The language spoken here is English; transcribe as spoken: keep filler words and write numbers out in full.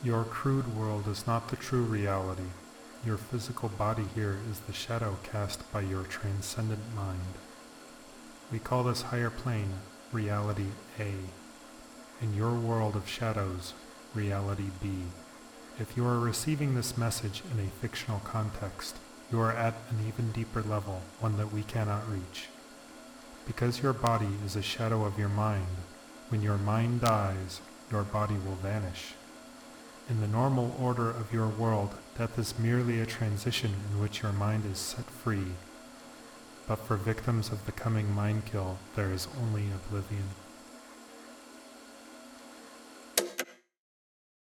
Your crude world is not the true reality. Your physical body here is the shadow cast by your transcendent mind. We call this higher plane Reality A, and your world of shadows Reality B. If you are receiving this message in a fictional context, you are at an even deeper level, one that we cannot reach. Because your body is a shadow of your mind, when your mind dies, your body will vanish. In the normal order of your world, death is merely a transition in which your mind is set free. But for victims of the coming mind kill, there is only oblivion.